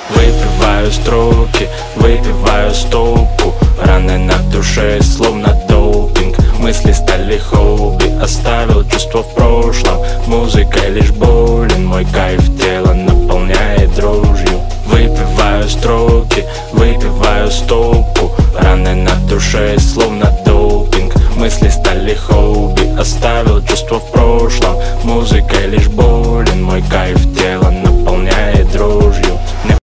Выпиваю строки, выпиваю стопку. Раны на душе, словно допинг. Мысли стали хобби, оставил чувство в прошлом. Музыка лишь болен, мой кайф тело наполняет дрожью. Выпиваю строки, выпиваю стопку. Раны на душе, словно допинг. Мысли стали хобби, оставил чувство в прошлом. Музыка лишь болен, мой кайф тело